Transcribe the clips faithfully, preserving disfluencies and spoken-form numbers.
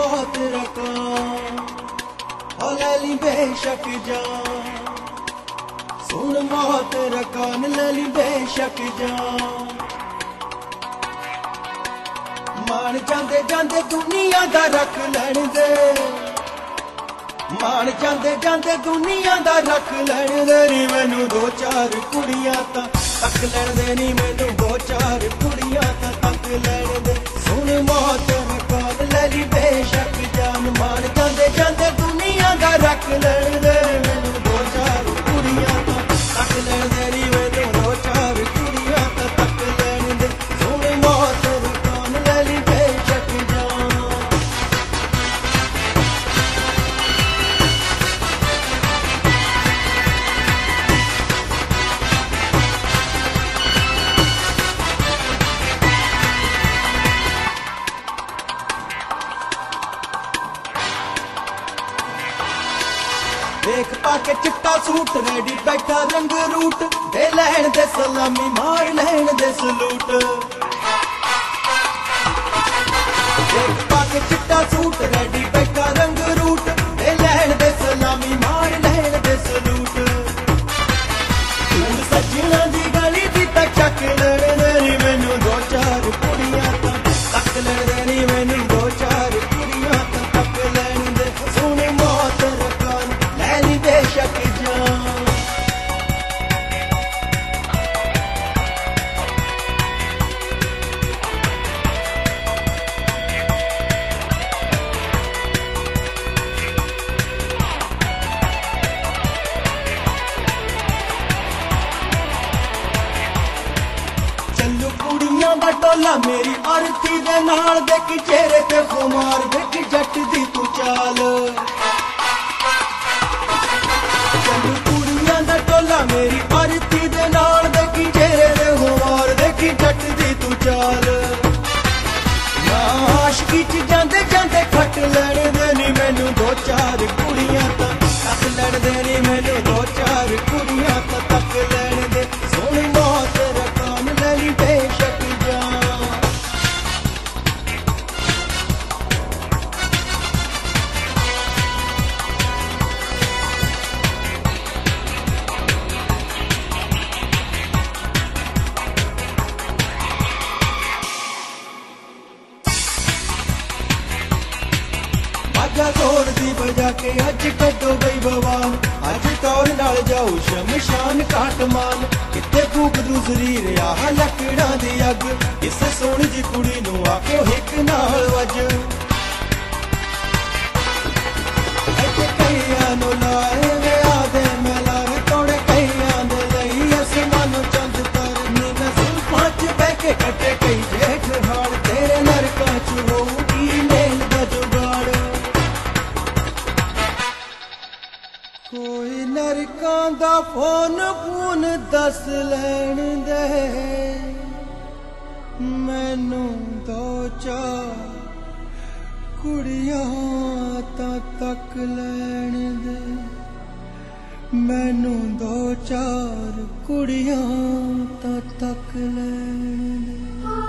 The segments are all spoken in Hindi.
बहुत रकम ओ लैली बेशक जान, सुन मौत रकान लैली बेशक जान। मान जांदे जांदे दुनिया दा रख लैण दे, मान जांदे जांदे दुनिया दा रख लैण दे नी मैनू दो चार कुड़ियां तां तक लैण दे नी मैनू दो चार कुड़ियां तां तक लैण दे। सुन मौत रकान लैली बेशक जान, मान जांदे जांदे दुनिया दा रख लैण दे मैनू दो चार कुड़ियां तां तक लैण दे नी मैनू दो चार कुड़ियां तां तक लैण दे। सुन मौत रकान लैली बेशक जान। देख पाके चिट्टा सूट रेडी बैठा रंग रूट, दे लैण दे सलामी मार लैण दे सलूट। देख पाके चिट्टा सूट रेडी बैठा रंग रूट, दे लैण दे सलामी मार लैण दे सलूट। तू सजना दी गली दी तक चक लैण दे नी मैनू दो चार कुड़ियां तां तक लैण दे नी मैनू दो चार कुड़ियां तां तक लैण दे। सुन मौत रकान लैली बेशक जान। चलू कुड़ियां दा टोला मेरी अर्थी दे नाल, देख चेहरे ते खुमार देख जट दी तू चाल। चलू कुड़ियां दा टोला मेरी अर्थी दे नाल, देखी चेहरे ते खुमार देखी जट दी तू चाल। ना आशकी च जांदे जांदे खट लैण दे नी मैनू दो चार कुड़ियां तां तक लैण दे नी मैनू दो चार कुड़ियां तां तक लैण दे। सुन मौत रकान लैली बेशक जान। बाजा जोर दी बजा के अज कड्डो बई बवान, अज तौर नाल जाओ शमशान काट मान। किते फूक दूसरी रियाह लकड़ां दी अग, इस सोहणी जी कुड़ी नू आखो हिक नाल वज। इत्थे कईयां नू लाए विआह दे मेलाए, तोड़े कईयां दे लई असमानो चंद तारे नी नसीब पांच बह के कटे कई जेठ हाल। तेरे नरकां च होऊगी मेल दा जुगाड़, कोई नरकां दा फोन फून दस लैण दे मैनू दो चार कुड़ियां तां तक लैण दे, मैनू दो चार कुड़ियां तां तक लैण दे।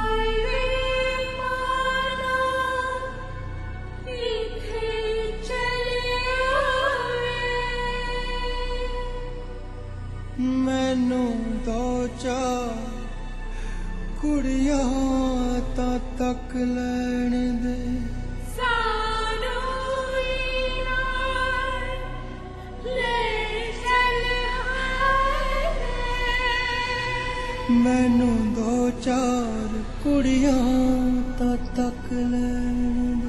मैनू दो चार कुड़ियां तां तक लैण दे। मैनू दो चार कुड़ियां तां तक लैण दे।